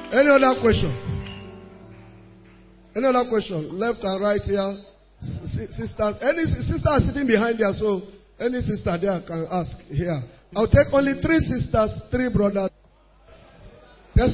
Any other question? Any other question? Left and right here. Sisters. Any sister are sitting behind there, so any sister there can ask here. I'll take only 3 sisters, 3 brothers. Yes.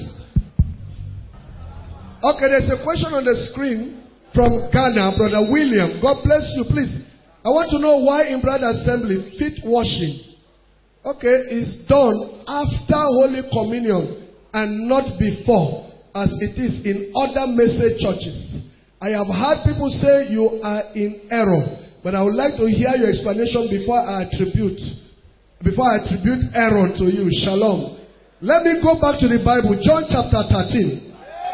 Okay, there's a question on the screen from Ghana, Brother William. God bless you, please. I want to know why in Brother Assembly feet washing, is done after Holy Communion and not before, as it is in other message churches. I have heard people say you are in error, but I would like to hear your explanation before I attribute error to you. Shalom. Let me go back to the Bible, John chapter 13.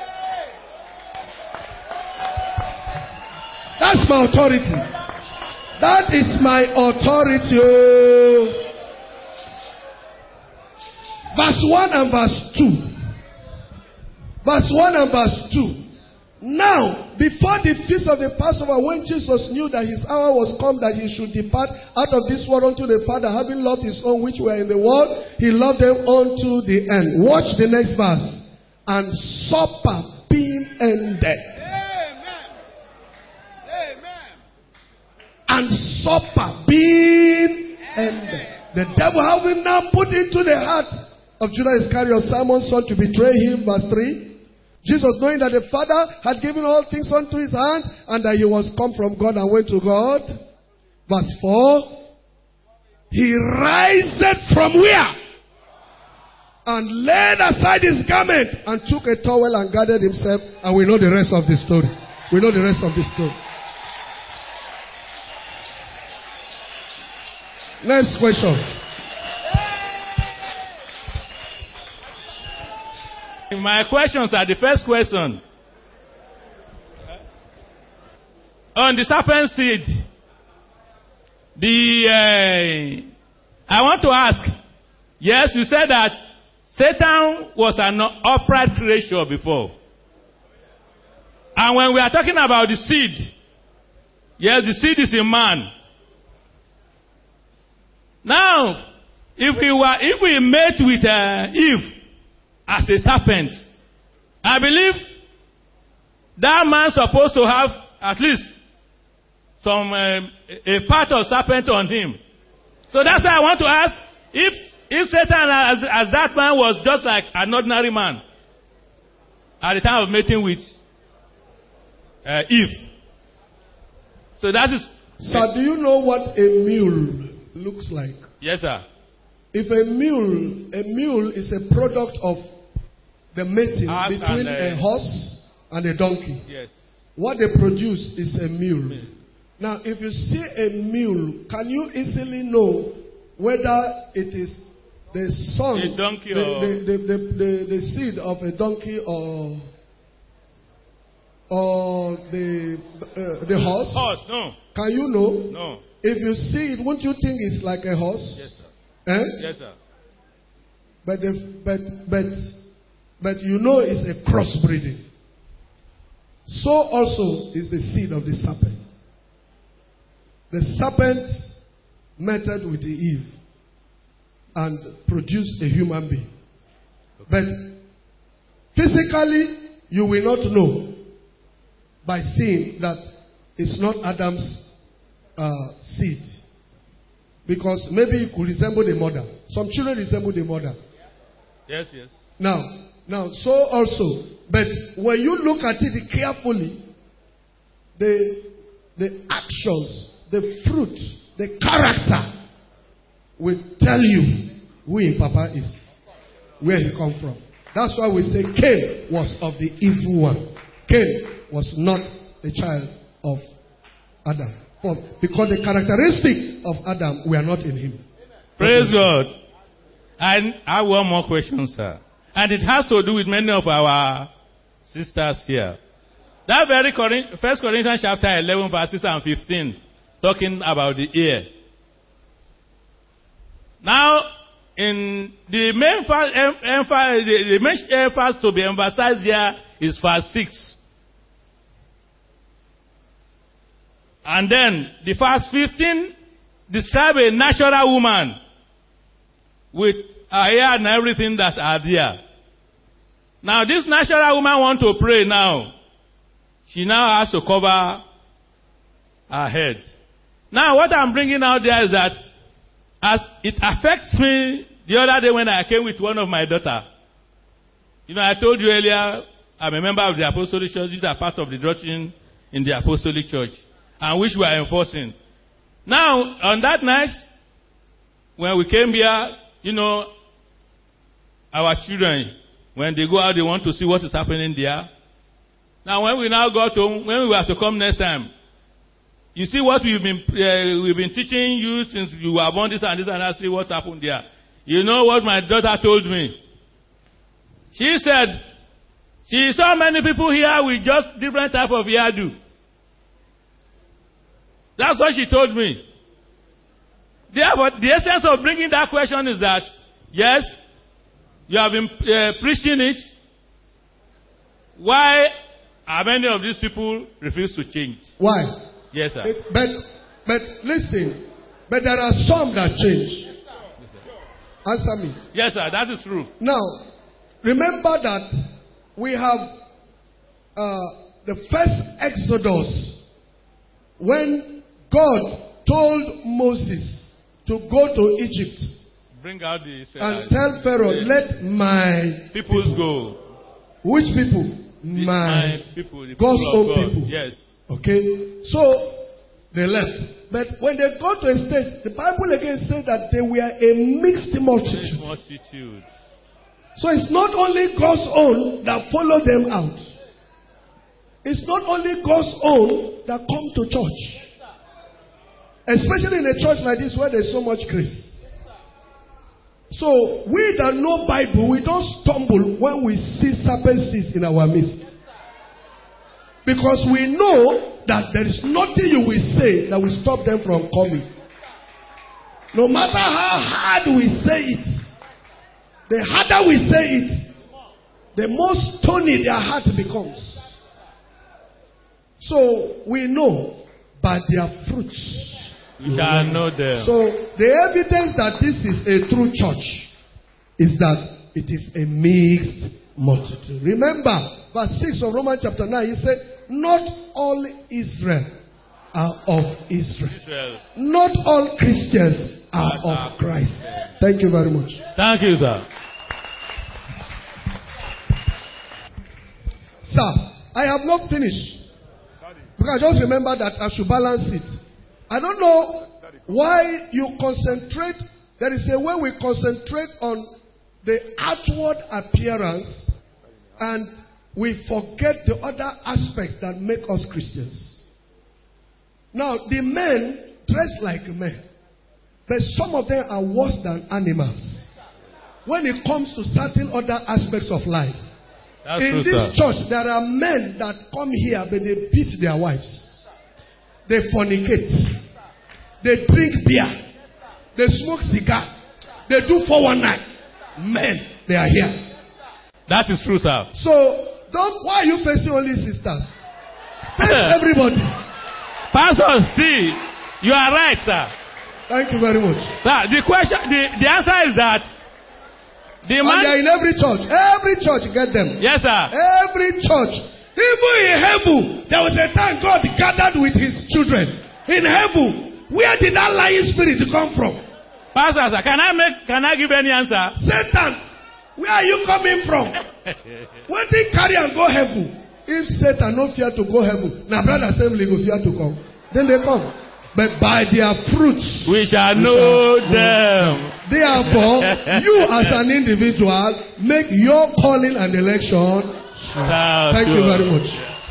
That's my authority. That is my authority. Verse 1 and verse 2. Verse 1 and verse 2. Now, before the feast of the Passover, when Jesus knew that his hour was come that he should depart out of this world unto the Father, having loved his own which were in the world, he loved them unto the end. Watch the next verse. And supper being ended. And supper being ended. The devil having now put into the heart of Judas Iscariot, Simon's son, to betray him. Verse 3. Jesus, knowing that the Father had given all things unto his hand, and that he was come from God and went to God. Verse 4. He riseth from where? And laid aside his garment, and took a towel and gathered himself. And we know the rest of the story. We know the rest of the story. Next question. My questions are the first question. On the serpent seed, I want to ask, yes, you said that Satan was an upright creature before. And when we are talking about the seed, yes, the seed is a man. Now, if we met with Eve as a serpent, I believe that man supposed to have at least some a part of serpent on him. So that's why I want to ask if Satan as that man was just like an ordinary man at the time of meeting with Eve. So that is. Sir, do you know what a mule looks like? Yes, sir. If a mule is a product of the mating between a horse and a donkey. Yes. What they produce is a mule. Now, if you see a mule, can you easily know whether it is the son, a donkey the seed of a donkey or the horse? Horse, no. Can you know? No. If you see it, won't you think it's like a horse? Yes, sir. Eh? Yes, sir. But you know it's a crossbreeding. So also is the seed of the serpent. The serpent met with the Eve and produced a human being. Okay. But physically, you will not know by seeing that it's not Adam's seed. Because maybe it could resemble the mother. Some children resemble the mother. Yes, yes. Now, so also, but when you look at it carefully, the actions, the fruit, the character will tell you who in Papa is, where he come from. That's why we say Cain was of the evil one. Cain was not a child of Adam. Because the characteristic of Adam were not in him. Praise God. And I have one more question, sir. And it has to do with many of our sisters here. That very 1 Corinthians chapter 11, verses 15, talking about the ear. Now, in the main emphasis to be emphasized here is verse 6. And then the verse 15 describe a natural woman with her hair and everything that are there. Now, this natural woman wants to pray now. She now has to cover her head. Now, what I'm bringing out there is that as it affects me the other day when I came with one of my daughter. You know, I told you earlier, I'm a member of the Apostolic Church. These are part of the doctrine in the Apostolic Church, and which we are enforcing. Now, on that night, when we came here, you know, our children, when they go out, they want to see what is happening there. Now, when we now got home, when we have to come next time, you see what we've been teaching you since you were born, this and that, see what happened there. You know what my daughter told me? She said, she saw many people here with just different type of hairdo. That's what she told me. Therefore, the essence of bringing that question is that, yes, you have been preaching it. Why are many of these people refuse to change? Why? Yes, sir. But listen, but there are some that change. Answer me. Yes, sir, that is true. Now, remember that we have the first Exodus when God told Moses to go to Egypt. Bring out the and tell Pharaoh, let my people go. Which people? My people. God's own people. Yes. Okay. So they left. But when they got to a stage, the Bible again said that they were a mixed multitude. So it's not only God's own that follow them out. It's not only God's own that come to church. Especially in a church like this where there's so much grace. So we that know Bible, we don't stumble when we see serpent seeds in our midst. Because we know that there is nothing you will say that will stop them from coming. No matter how hard we say it, the harder we say it, the more stony their heart becomes. So we know by their fruits. We shall know them. So the evidence that this is a true church is that it is a mixed multitude. Remember, verse 6 of Romans chapter 9, he said, not all Israel are of Israel. Not all Christians are of Christ. Thank you very much. Thank you, sir. Sir, I have not finished. Because I just remember that I should balance it. I don't know why you concentrate. There is a way we concentrate on the outward appearance and we forget the other aspects that make us Christians. Now, the men dress like men, but some of them are worse than animals when it comes to certain other aspects of life. That's in true, this sir. church, there are men that come here, but they beat their wives. They fornicate. They drink beer. They smoke cigar. They do 419. Men, they are here. That is true, sir. So, why are you facing only sisters? Face everybody. Pastor, see, you are right, sir. Thank you very much. Sir, the answer is that the man. And they are in every church. Every church, get them. Yes, sir. Every church. Even in heaven, there was a time God gathered with his children. In heaven, where did that lying spirit come from? Pastor, sir, can I give any answer? Satan, where are you coming from? When they carry and go heaven, if Satan no fear to go heaven, now brother assembly go fear to come. Then they come. But by their fruits we shall know them. Therefore, you as an individual make your calling and election. Thank you very much.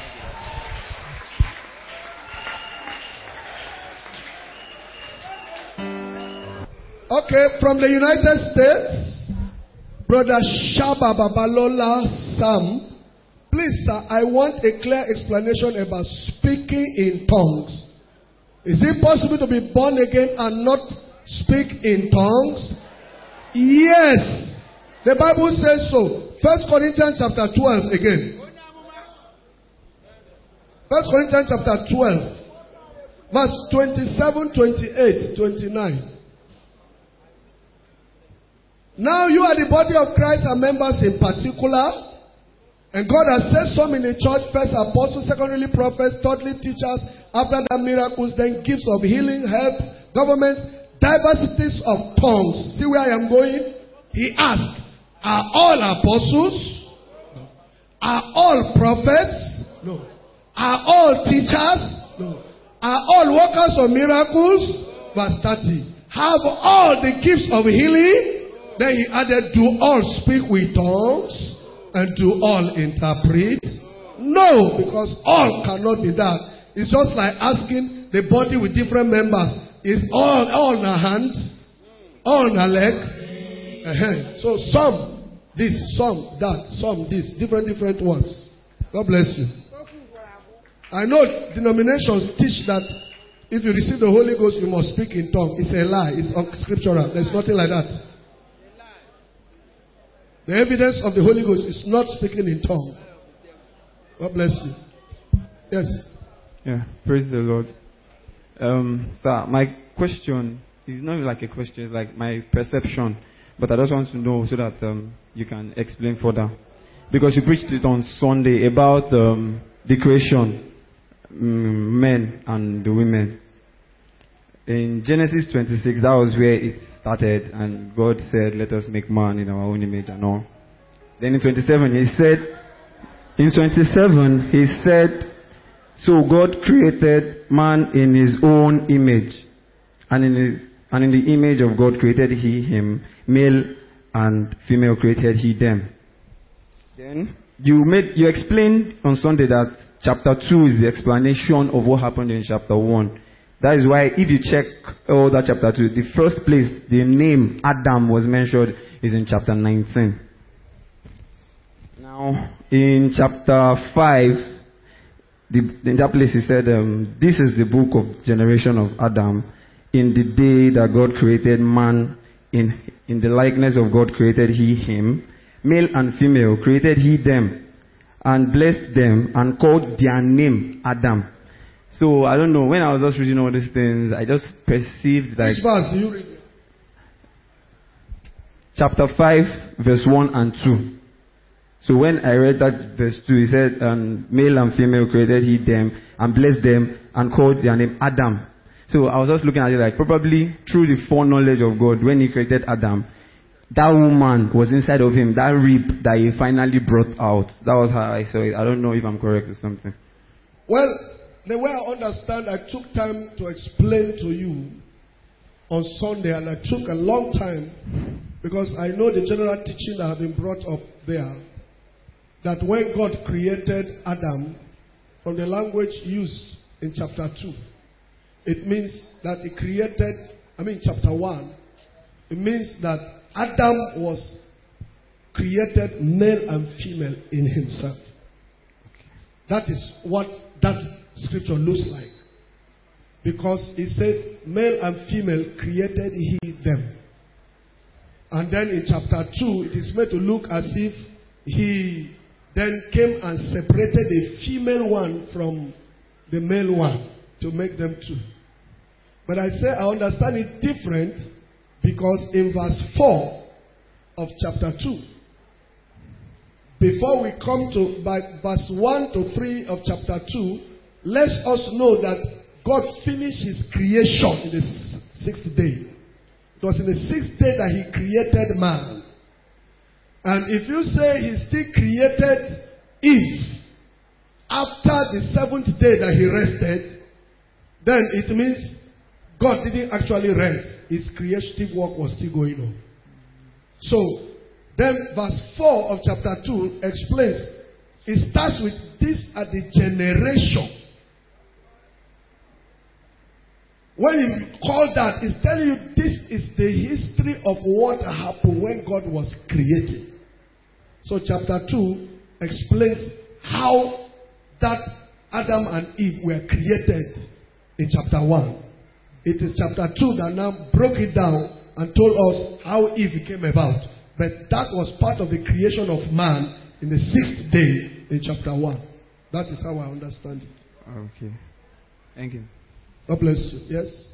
Okay, from the United States, Brother Shaba Babalola Sam. Please, sir, I want a clear explanation about speaking in tongues. Is it possible to be born again and not speak in tongues? Yes. The Bible says so. 1 Corinthians chapter 12 again. 1 Corinthians chapter 12. Verse 27, 28, 29. Now you are the body of Christ and members in particular. And God has set some in the church, first apostles, secondly prophets, thirdly teachers, after that miracles, then gifts of healing, help, governments, diversities of tongues. See where I am going? He asked, are all apostles? No. Are all prophets? No. Are all teachers? No. Are all workers of miracles? Verse 30. Have all the gifts of healing? Then he added, do all speak with tongues? And do all interpret? No, because all cannot be that. It's just like asking the body with different members. Is all in a hand? All in a leg? So some this, some that, some this. Different ones. God bless you. I know denominations teach that if you receive the Holy Ghost, you must speak in tongues. It's a lie. It's unscriptural. There's nothing like that. The evidence of the Holy Ghost is not speaking in tongues. God bless you. Yes. Yeah, praise the Lord. Sir, my question is not like a question, it's like my perception. But I just want to know so that you can explain further. Because you preached it on Sunday about the creation, men and the women. In Genesis 26, that was where it started, and God said, let us make man in our own image and all. Then in 27, he said, so God created man in his own image, and in the image of God created he him, male and female created he them. Then you explained on Sunday that chapter 2 is the explanation of what happened in chapter 1. That is why if you check all that chapter 2, the first place the name Adam was mentioned is in chapter 19. Now, in chapter 5, in that place he said, this is the book of generation of Adam. In the day that God created man, in the likeness of God created he him. Male and female created he them, and blessed them, and called their name Adam. So, I don't know, when I was just reading all these things, I just perceived like... Which verse do you read? Chapter 5, verse 1 and 2. So when I read that verse 2, he said, male and female created he them, and blessed them, and called their name Adam. So I was just looking at it like, probably through the foreknowledge of God, when he created Adam, that woman was inside of him, that rib that he finally brought out. That was how I saw it. I don't know if I'm correct or something. Well, the way I understand, I took time to explain to you on Sunday, and I took a long time because I know the general teaching that have been brought up there, that when God created Adam, from the language used in chapter 2, it means that he created, chapter 1, it means that Adam was created male and female in himself. That is what that scripture looks like. Because it said, male and female created he them. And then in chapter 2, it is made to look as if he then came and separated the female one from the male one to make them two. But I say I understand it different because in verse 4 of chapter 2, before we come to verse 1 to 3 of chapter 2, let us know that God finished his creation in the sixth day. It was in the sixth day that he created man. And if you say he still created Eve after the seventh day that he rested, then it means God didn't actually rest. His creative work was still going on. So, then verse 4 of chapter 2 explains, it starts with this at the generation. When you call that, it's telling you this is the history of what happened when God was created. So chapter 2 explains how that Adam and Eve were created in chapter 1. It is chapter 2 that now broke it down and told us how Eve came about. But that was part of the creation of man in the sixth day in chapter 1. That is how I understand it. Okay. Thank you. God bless you. Yes?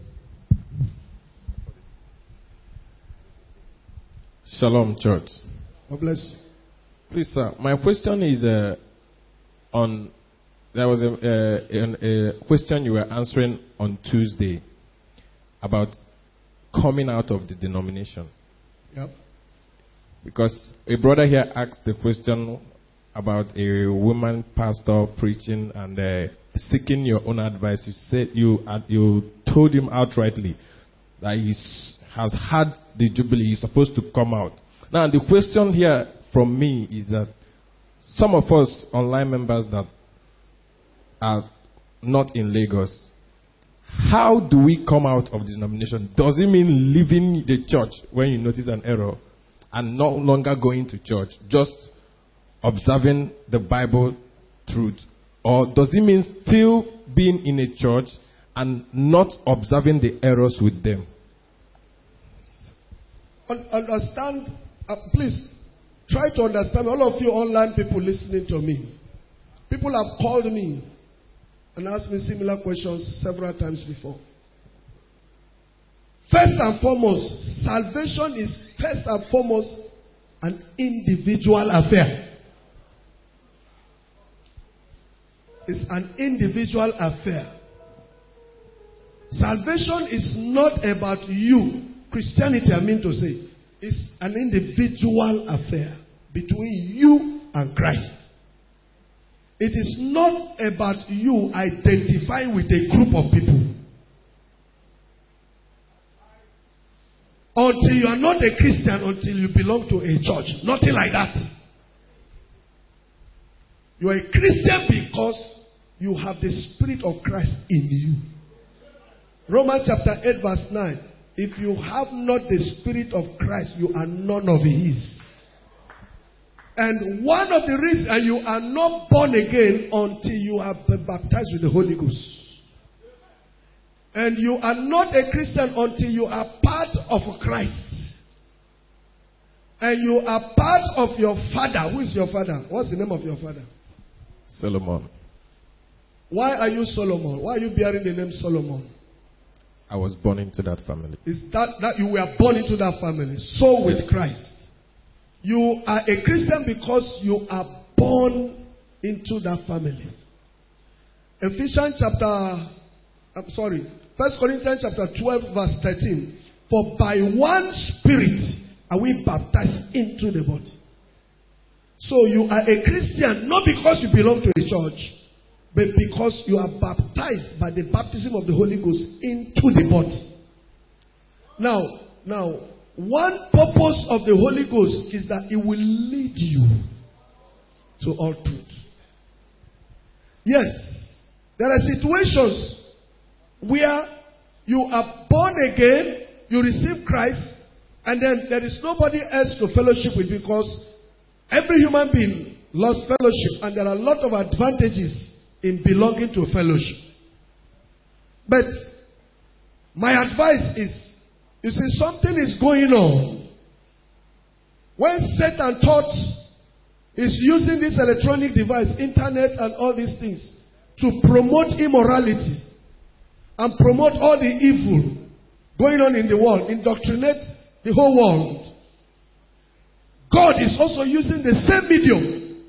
Shalom, church. God bless you. Please, sir. My question is on. There was a question you were answering on Tuesday about coming out of the denomination. Yep. Because a brother here asked the question about a woman pastor preaching and seeking your own advice. You said you told him outrightly that he has had the jubilee. He's supposed to come out. Now the question here from me is that some of us online members that are not in Lagos, how do we come out of the denomination? Does it mean leaving the church when you notice an error and no longer going to church, just observing the Bible truth? Or does it mean still being in a church and not observing the errors with them? Understand, please try to understand. All of you online people listening to me, people have called me and asked me similar questions several times before. First and foremost, salvation is first and foremost an individual affair. It's an individual affair. Salvation is not about you. Christianity, I mean to say, is an individual affair between you and Christ. It is not about you identifying with a group of people. Until you are not a Christian, until you belong to a church. Nothing like that. You are a Christian because you have the Spirit of Christ in you. Romans chapter 8 verse 9. If you have not the Spirit of Christ, you are none of His. And one of the reasons you are not born again until you have been baptized with the Holy Ghost. And you are not a Christian until you are part of Christ. And you are part of your father. Who is your father? What's the name of your father? Solomon. Why are you Solomon? Why are you bearing the name Solomon? I was born into that family. Is that you were born into that family? So with Christ. You are a Christian because you are born into that family. Ephesians chapter, 1 Corinthians chapter 12 verse 13. For by one Spirit are we baptized into the body. So you are a Christian not because you belong to a church, but because you are baptized by the baptism of the Holy Ghost into the body. Now, one purpose of the Holy Ghost is that it will lead you to all truth. Yes, there are situations where you are born again, you receive Christ, and then there is nobody else to fellowship with because every human being lost fellowship, and there are a lot of advantages in belonging to a fellowship. But my advice is, you see, something is going on. When Satan thought he's using this electronic device, internet and all these things, to promote immorality and promote all the evil going on in the world, indoctrinate the whole world, God is also using the same medium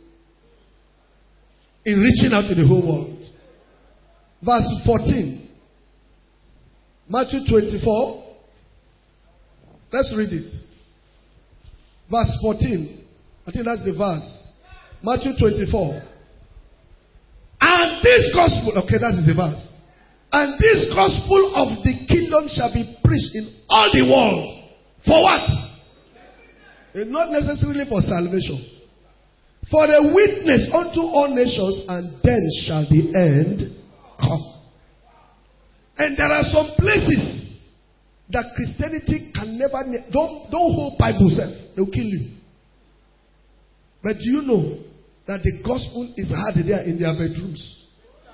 in reaching out to the whole world. Verse 14. Matthew 24. Let's read it. Verse 14. I think that's the verse. Matthew 24. And this gospel, okay, that is the verse. And this gospel of the kingdom shall be preached in all the world. For what? It's not necessarily for salvation. For a witness unto all nations, and then shall the end come. And there are some places that Christianity can never. Don't hold Bible self. They'll kill you. But do you know that the gospel is heard there in their bedrooms,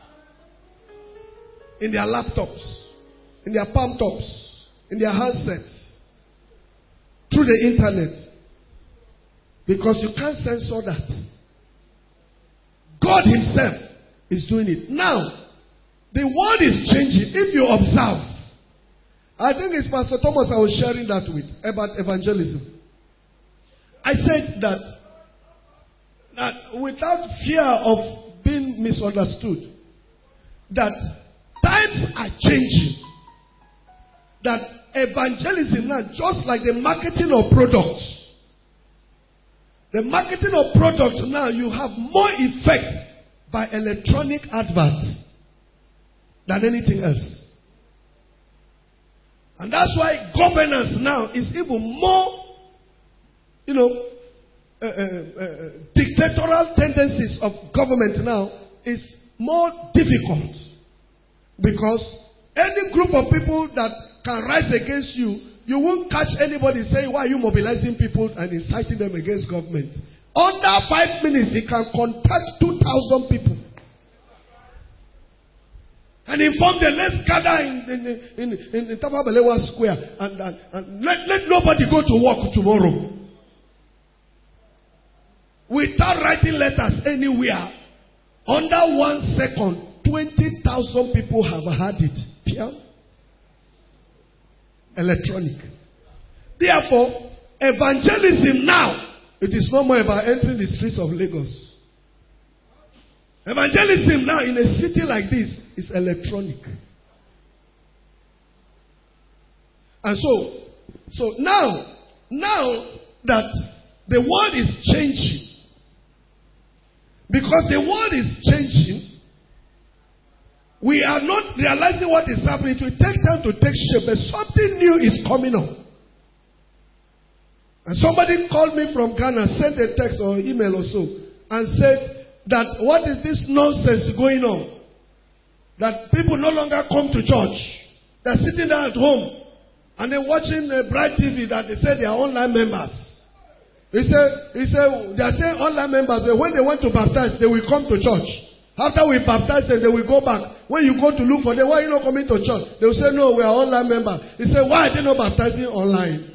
in their laptops, in their palm tops, in their handsets, through the internet? Because you can't censor that. God Himself is doing it. Now, the world is changing. If you observe, I think it's Pastor Thomas I was sharing that with about evangelism. I said that that without fear of being misunderstood, that times are changing. That evangelism now, just like the marketing of products. The marketing of products now, you have more effect by electronic adverts than anything else. And that's why governance now is even more, dictatorial tendencies of government now is more difficult. Because any group of people that can rise against you, you won't catch anybody saying, why are you mobilizing people and inciting them against government? Under 5 minutes, he can contact 2,000 people. And inform them, let's gather in Tafawa Balewa Square and let nobody go to work tomorrow. Without writing letters anywhere, under 1 second, 20,000 people have had it. Pia? Electronic. Therefore, evangelism now, it is no more about entering the streets of Lagos. Evangelism now in a city like this is electronic. And so now that the world is changing, because the world is changing, we are not realizing what is happening. It will take time to take shape, but something new is coming up. And somebody called me from Ghana, sent a text or email or so, and said that what is this nonsense going on? That people no longer come to church. They're sitting down at home and they're watching Bright TV that they say they are online members. He said they are saying online members, but when they want to baptize, they will come to church. After we baptize them, they will go back. When you go to look for them, why are you not coming to church? They will say, no, we are online members. He said, why are they not baptizing online?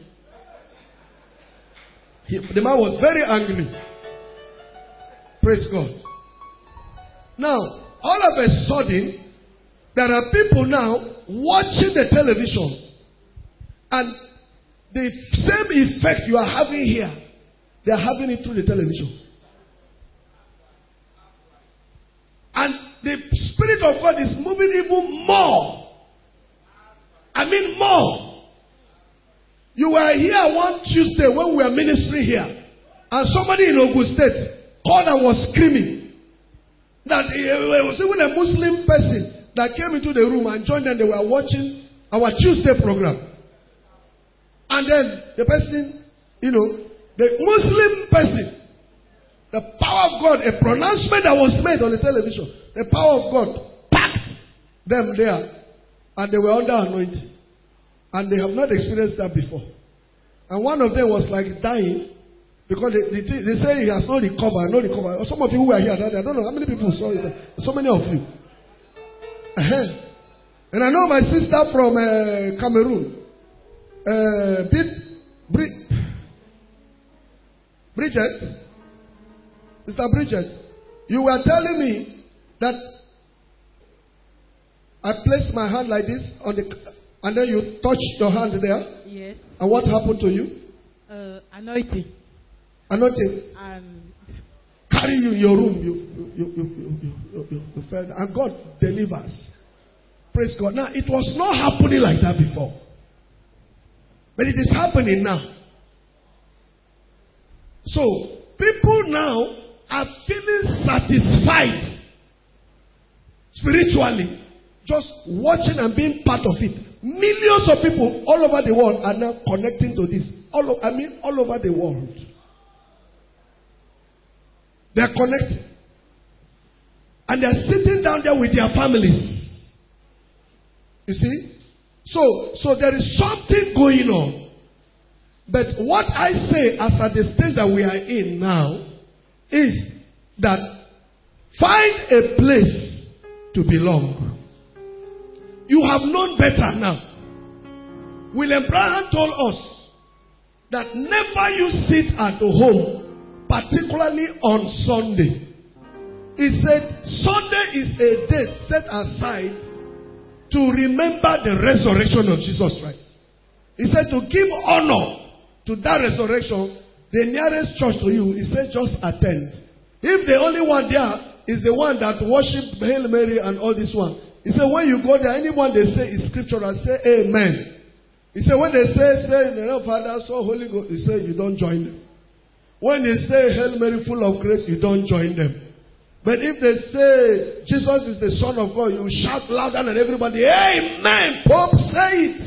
The man was very angry. Praise God. Now, all of a sudden, there are people now watching the television. And the same effect you are having here, they are having it through the television. And the Spirit of God is moving even more. I mean more. You were here one Tuesday when we were ministering here. And somebody in Ogun State called and was screaming. That it was even a Muslim person that came into the room and joined them. They were watching our Tuesday program. And then the person, the Muslim person, the power of God, a pronouncement that was made on the television, the power of God packed them there, and they were under anointing. And they have not experienced that before. And one of them was like dying because they say he has not recovered. Some of you who were here, I don't know how many people saw it. So many of you. And I know my sister from Cameroon, Bridget. Sister Bridget, you were telling me that I placed my hand like this on the, and then you touched your hand there. Yes. And what happened to you? Anointing. Anointing. Carry you in your room. You fell, and God delivers. Praise God. Now it was not happening like that before, but it is happening now. So people now are feeling satisfied spiritually, just watching and being part of it. Millions of people all over the world are now connecting to this. All over the world. They are connecting. And they are sitting down there with their families. You see? So there is something going on. But what I say as at the stage that we are in now is that find a place to belong. You have known better now. William Branham told us that never you sit at home, particularly on Sunday. He said Sunday is a day set aside to remember the resurrection of Jesus Christ. He said to give honor to that resurrection. The nearest church to you, he said just attend. If the only one there is the one that worshipped Hail Mary and all this one, he said, when you go there, anyone they say is scriptural, say amen. He said, when they say in the name of Father, Son, Holy Ghost, he said, you don't join them. When they say Hail Mary, full of grace, you don't join them. But if they say Jesus is the Son of God, you shout louder than everybody, amen. Pope, say it.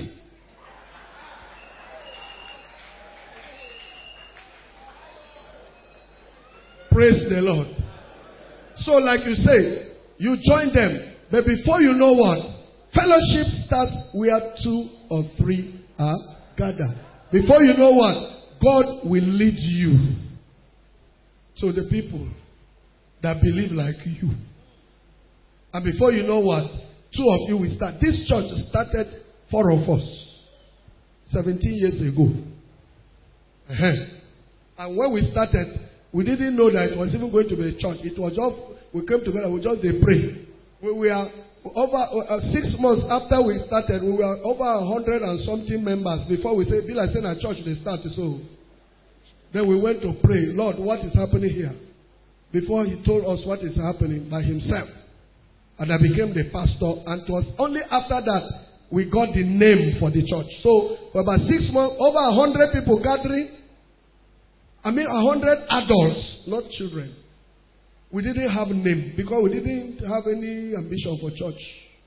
Praise the Lord. So like you say, you join them. But before you know what? Fellowship starts where 2 or 3 are gathered. Before you know what? God will lead you to the people that believe like you. And before you know what? 2 of you will start. This church started 4 of us 17 years ago. And when we started, we didn't know that it was even going to be a church. It was just, we came together, we just pray. We were over 6 months after we started, we were over 100 and something members. Before we say, Bill, I said, our church, they start. So then we went to pray, Lord, what is happening here? Before he told us what is happening by himself. And I became the pastor. And it was only after that we got the name for the church. So for about 6 months, over 100 people gathering. 100 adults, not children. We didn't have name because we didn't have any ambition for church.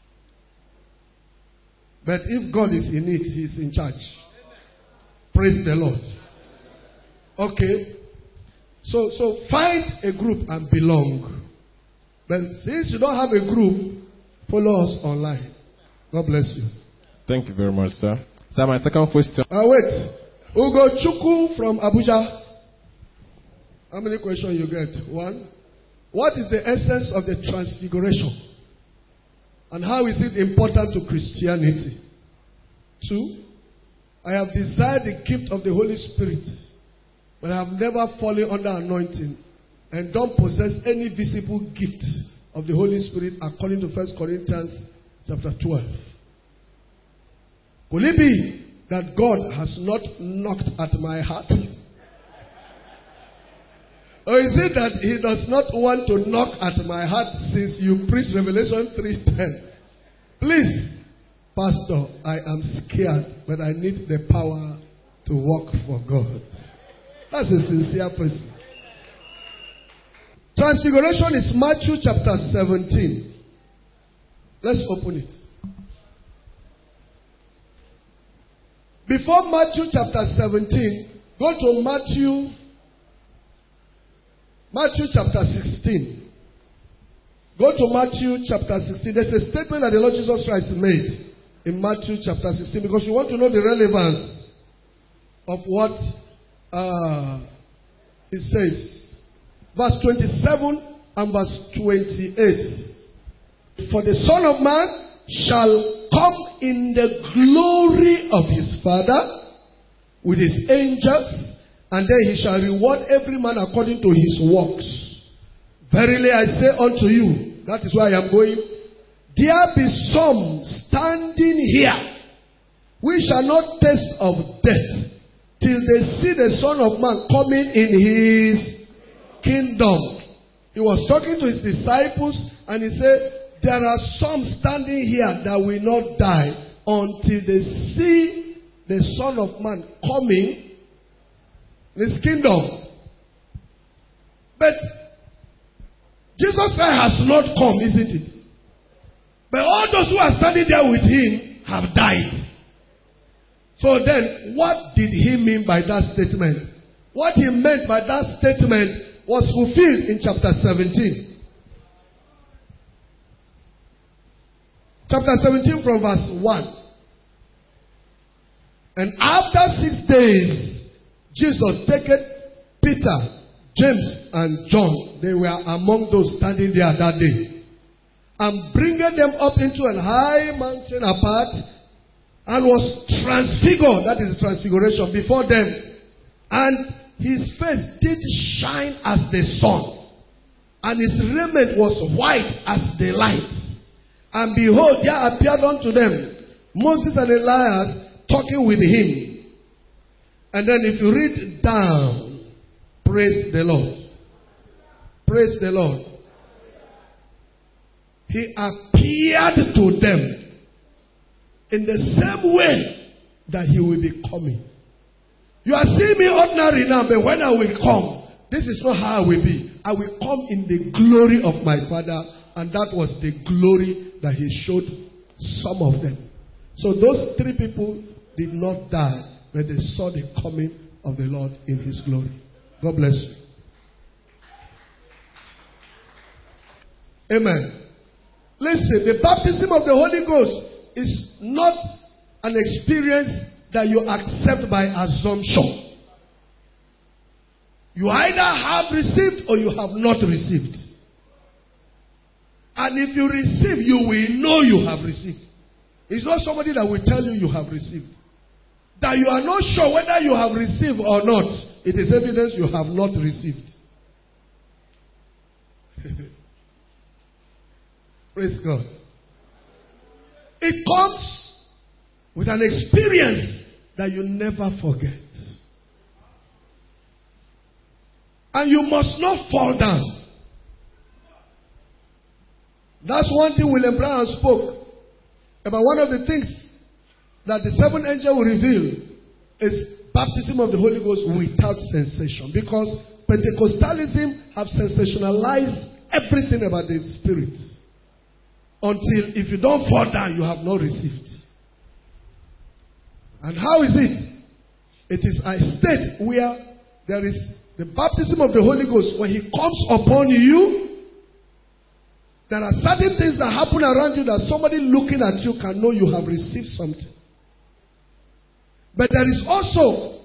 But if God is in it, He is in charge. Praise the Lord. Okay. So find a group and belong. But since you don't have a group, follow us online. God bless you. Thank you very much, sir. Sir, my second question. Wait. Ugo Chuku from Abuja. How many questions you get? 1. What is the essence of the transfiguration? And how is it important to Christianity? 2. I have desired the gift of the Holy Spirit, but I have never fallen under anointing and don't possess any visible gift of the Holy Spirit according to 1 Corinthians chapter 12. Could it be that God has not knocked at my heart? Or is it that He does not want to knock at my heart since you preached Revelation 3:10? Please, Pastor, I am scared, but I need the power to work for God. That's a sincere person. Transfiguration is Matthew chapter 17. Let's open it. Before Matthew chapter 17, go to Matthew chapter 16. Go to Matthew chapter 16. There's a statement that the Lord Jesus Christ made in Matthew chapter 16 because you want to know the relevance of what He says. Verse 27 and verse 28. For the Son of Man shall come in the glory of His Father with His angels, and then He shall reward every man according to his works. Verily I say unto you, that is why I am going, there be some standing here, we shall not taste of death, till they see the Son of Man coming in His kingdom. He was talking to His disciples, and He said, there are some standing here that will not die until they see the Son of Man coming in His kingdom. But Jesus Christ has not come, isn't it? But all those who are standing there with Him have died. So then, what did He mean by that statement? What He meant by that statement was fulfilled in chapter 17. Chapter 17 from verse 1. And after 6 days, Jesus taketh Peter, James, and John. They were among those standing there that day. And bringing them up into an high mountain apart, and was transfigured, that is transfiguration, before them. And His face did shine as the sun, and His raiment was white as the light. And behold, there appeared unto them Moses and Elias talking with Him. And then if you read down, praise the Lord. Praise the Lord. He appeared to them in the same way that he will be coming. You are seeing me ordinary now, but when I will come, this is not how I will be. I will come in the glory of my Father, and that was the glory that he showed some of them. So those three people did not die, but they saw the coming of the Lord in his glory. God bless you. Amen. Listen, the baptism of the Holy Ghost is not an experience that you accept by assumption. You either have received or you have not received. And if you receive, you will know you have received. It's not somebody that will tell you you have received. That you are not sure whether you have received or not, it is evidence you have not received. Praise God. It comes with an experience that you never forget. And you must not fall down. That's one thing William Brown spoke about. One of the things that the seventh angel will reveal is baptism of the Holy Ghost without sensation. Because Pentecostalism have sensationalized everything about the Spirit. Until if you don't fall down, you have not received. And how is it? It is a state where there is the baptism of the Holy Ghost. When he comes upon you, there are certain things that happen around you that somebody looking at you can know you have received something. But there is also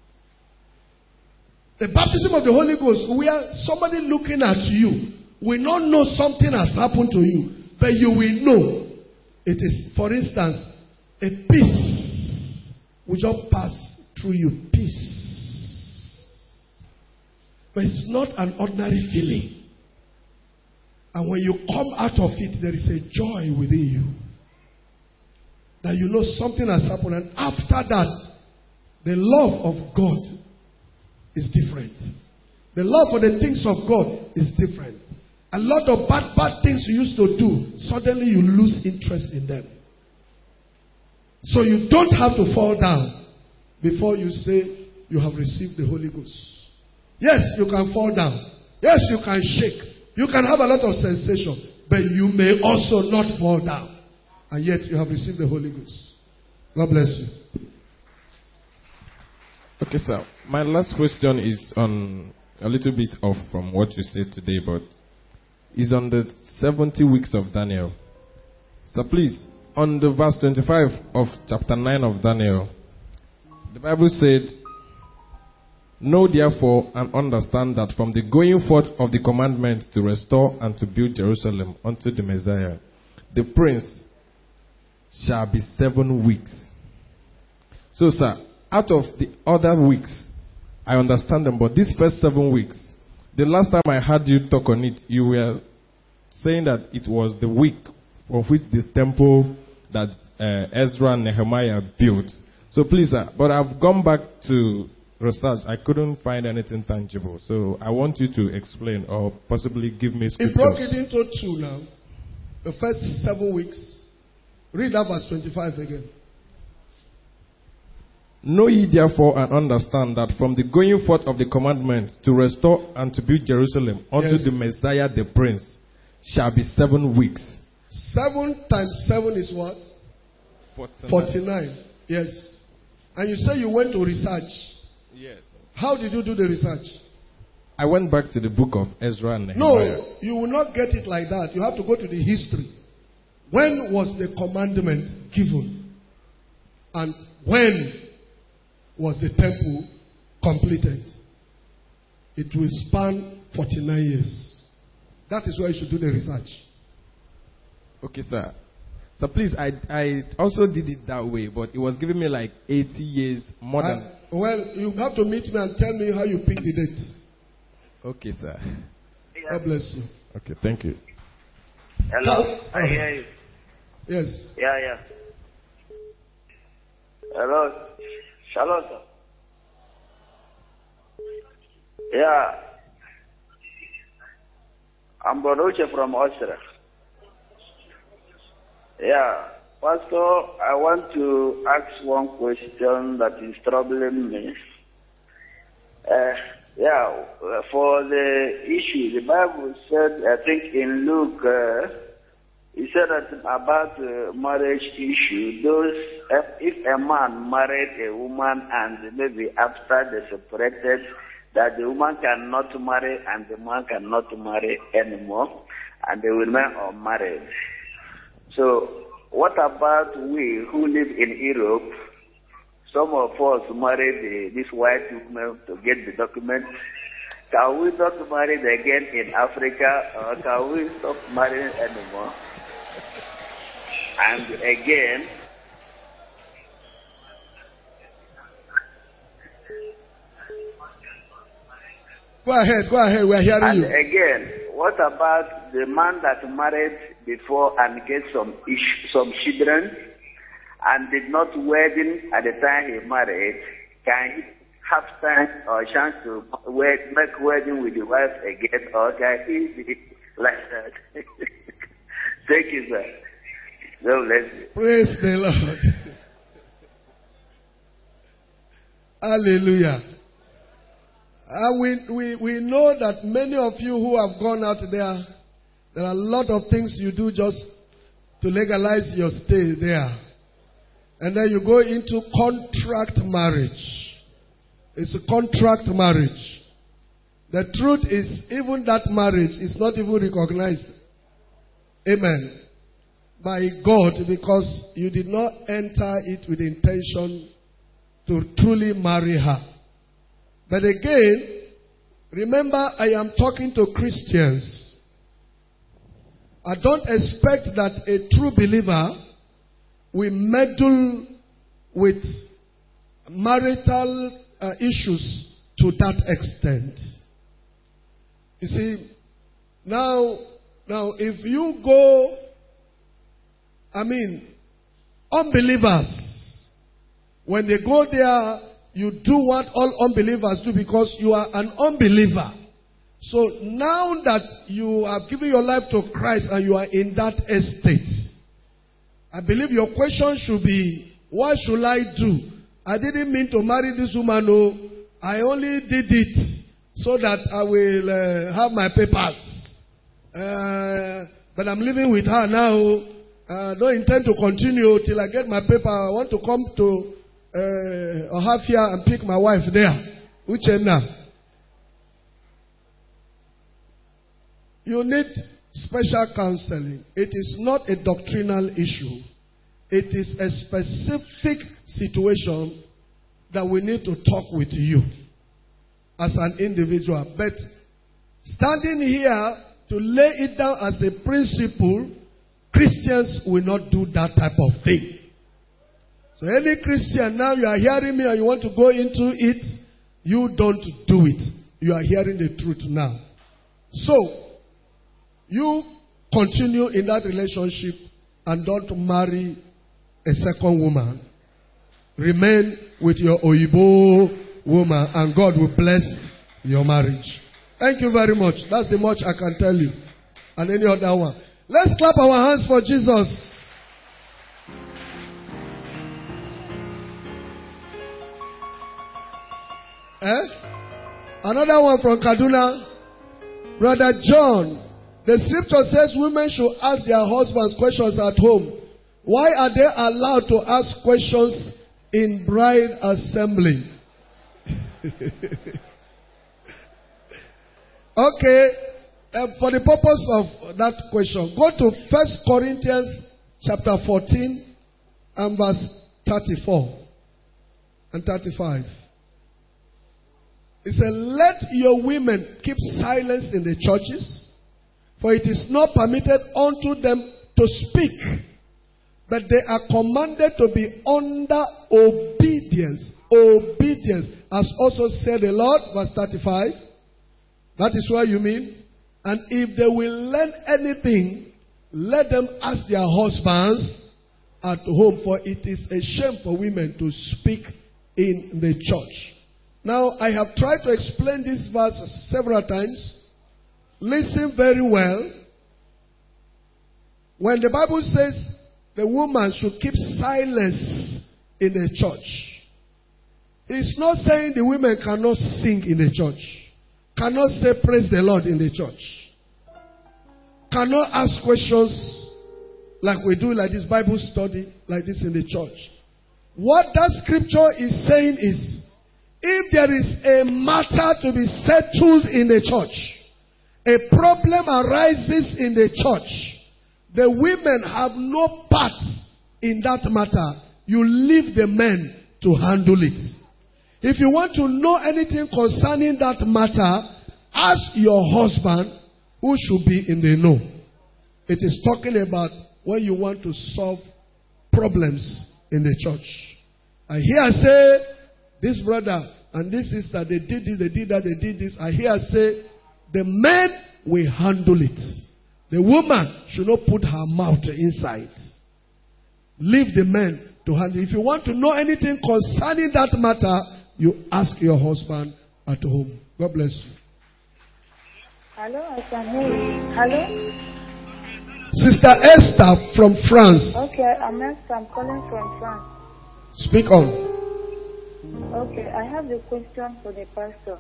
the baptism of the Holy Ghost where somebody looking at you will not know something has happened to you. But you will know. It is, for instance, a peace will just pass through you. Peace. But it's not an ordinary feeling. And when you come out of it, there is a joy within you. That you know something has happened. And after that, the love of God is different. The love for the things of God is different. A lot of bad things you used to do, suddenly you lose interest in them. So you don't have to fall down before you say you have received the Holy Ghost. Yes, you can fall down. Yes, you can shake. You can have a lot of sensation. But you may also not fall down. And yet you have received the Holy Ghost. God bless you. Okay, sir. My last question is on a little bit off from what you said today, but is on the 70 weeks of Daniel. So please, on the verse 25 of chapter 9 of Daniel, the Bible said, "Know therefore and understand that from the going forth of the commandment to restore and to build Jerusalem unto the Messiah, the prince shall be 7 weeks." So sir, out of the other weeks, I understand them, but these first 7 weeks, the last time I heard you talk on it, you were saying that it was the week of which this temple that Ezra and Nehemiah built. So please, sir, but I've gone back to research. I couldn't find anything tangible. So I want you to explain or possibly give me scriptures. He broke it into two now. The first 7 weeks. Read that verse 25 again. "Know ye therefore and understand that from the going forth of the commandment to restore and to build Jerusalem unto the Messiah the Prince shall be 7 weeks." 7 times 7 is what? 49. Yes. And you say you went to research. Yes. How did you do the research? I went back to the book of Ezra and Nehemiah. No, you will not get it like that. You have to go to the history. When was the commandment given? And when was the temple completed? It will span 49 years. That is why you should do the research. Okay, sir. So please, I also did it that way, but it was giving me like 80 years more than... Well, you have to meet me and tell me how you picked the date. Okay, sir. God bless you. Okay, thank you. Hello, I hear you. Yes. Yeah. Hello. Shalom, sir. Yeah. I'm Boruche from Austria. Yeah, Pastor, I want to ask one question that is troubling me. For the issue, the Bible said, I think in Luke, it said that about marriage issue, if a man married a woman and maybe after they separated, that the woman cannot marry and the man cannot marry anymore, and they will remain unmarried. So, what about we who live in Europe? Some of us married this white woman to get the document. Can we not marry again in Africa, or can we stop marrying anymore? And again, Go ahead, we are hearing you. Again, what about the man that married before and get some children and did not wedding at the time he married? Can he have time or chance to make wedding with the wife again, or can he be like that? Thank you, sir. God bless you. Praise the Lord. Hallelujah. We know that many of you who have gone out there are a lot of things you do just to legalize your stay there. And then you go into contract marriage. It's a contract marriage. The truth is, even that marriage is not even recognized. Amen. By God, because you did not enter it with the intention to truly marry her. But again, remember, I am talking to Christians. I don't expect that a true believer will meddle with marital issues to that extent. You see, now if you go, unbelievers, when they go there, you do what all unbelievers do because you are an unbeliever. So now that you have given your life to Christ and you are in that estate, I believe your question should be, what should I do? I didn't mean to marry this woman, no. I only did it so that I will have my papers. But I'm living with her now. I don't intend to continue till I get my paper. I want to come to Ohafia and pick my wife there. Uchenna. You need special counseling. It is not a doctrinal issue. It is a specific situation that we need to talk with you as an individual. But standing here to lay it down as a principle, Christians will not do that type of thing. So any Christian, now you are hearing me and you want to go into it, you don't do it. You are hearing the truth now. So, you continue in that relationship and don't marry a second woman. Remain with your Oyibo woman and God will bless your marriage. Thank you very much. That's the much I can tell you. And any other one. Let's clap our hands for Jesus. Another one from Kaduna. Brother John. The scripture says women should ask their husbands questions at home. Why are they allowed to ask questions in bride assembly? Okay. For the purpose of that question, go to 1 Corinthians chapter 14 and verse 34 and 35. It said, let your women keep silence in the churches, for it is not permitted unto them to speak, but they are commanded to be under obedience. Obedience, as also said the Lord, verse 35. That is what you mean. And if they will learn anything, let them ask their husbands at home, for it is a shame for women to speak in the church. Now, I have tried to explain this verse several times, Listen very well. When the Bible says the woman should keep silence in the church, it's not saying the women cannot sing in the church, cannot say praise the Lord in the church, cannot ask questions like we do like this Bible study like this in the church. What that scripture is saying is, if there is a matter to be settled in the church, a problem arises in the church, the women have no part in that matter. You leave the men to handle it. If you want to know anything concerning that matter, ask your husband who should be in the know. It is talking about when you want to solve problems in the church. I hear say, this brother and this sister, they did this, they did that, they did this. I hear say, the men will handle it. The woman should not put her mouth inside. Leave the men to handle it. If you want to know anything concerning that matter, you ask your husband at home. God bless you. Hello, I can hear you. Hello? Sister Esther from France. Okay, I'm Esther. I'm calling from France. Speak on. Okay, I have a question for the pastor.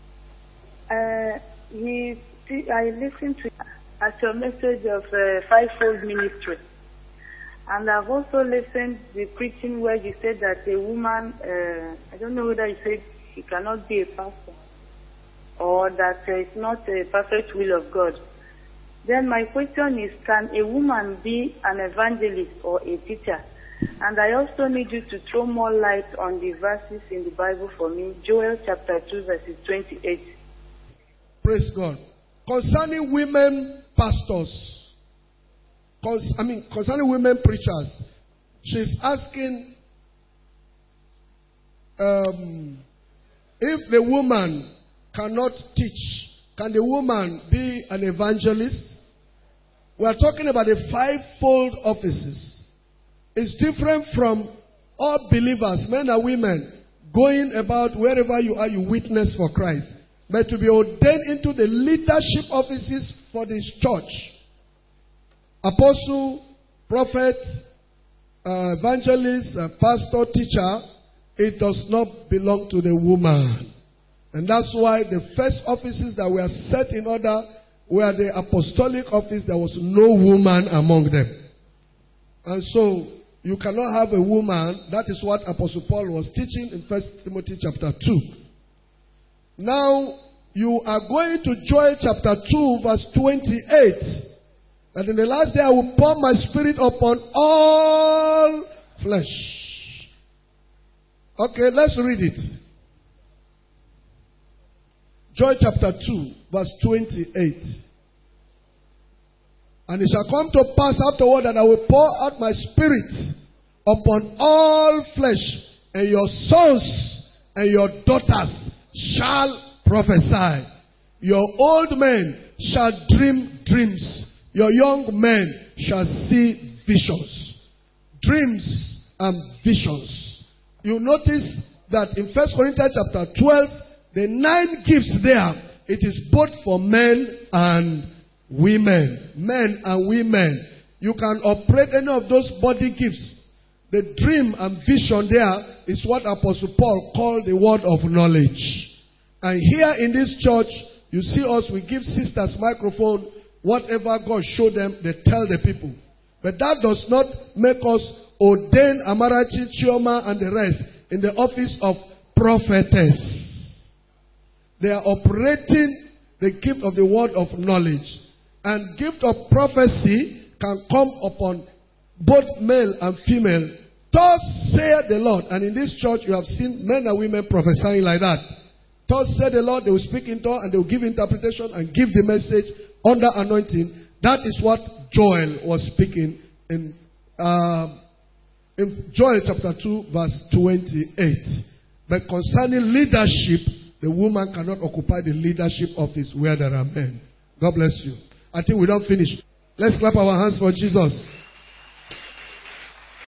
I listened to your message of fivefold ministry. And I've also listened to the preaching where you said that a woman, I don't know whether you said she cannot be a pastor or that it's not a perfect will of God. Then my question is, can a woman be an evangelist or a teacher? And I also need you to throw more light on the verses in the Bible for me. Joel chapter 2 verses 28. Praise God. Concerning women pastors, concerning women preachers, she's asking if the woman cannot teach, can the woman be an evangelist? We are talking about the fivefold offices. It's different from all believers, men and women, going about wherever you are, you witness for Christ. But to be ordained into the leadership offices for this church, apostle, prophet, evangelist, pastor, teacher, it does not belong to the woman. And that's why the first offices that were set in order were the apostolic office. There was no woman among them. And so, you cannot have a woman. That is what Apostle Paul was teaching in 1 Timothy chapter 2. Now, you are going to Joel chapter 2 verse 28. And in the last day I will pour my spirit upon all flesh. Okay, let's read it. Joel chapter 2 verse 28. And it shall come to pass afterward that I will pour out my spirit upon all flesh, and your sons and your daughters shall prophesy. Your old men shall dream dreams. Your young men shall see visions. Dreams and visions. You notice that in 1 Corinthians chapter 12, the 9 gifts there, it is both for men and women. Men and women. You can operate any of those body gifts. The dream and vision there is what Apostle Paul called the word of knowledge. And here in this church, you see us, we give sisters microphone. Whatever God showed them, they tell the people. But that does not make us ordain Amarachi, Chioma, and the rest in the office of prophetess. They are operating the gift of the word of knowledge. And gift of prophecy can come upon both male and female. Thus saith the Lord. And in this church, you have seen men and women prophesying like that. Thus said the Lord, they will speak in tongues and they will give interpretation and give the message under anointing. That is what Joel was speaking in Joel chapter 2 verse 28. But concerning leadership, the woman cannot occupy the leadership office where there are men. God bless you. I think we don't finish. Let's clap our hands for Jesus.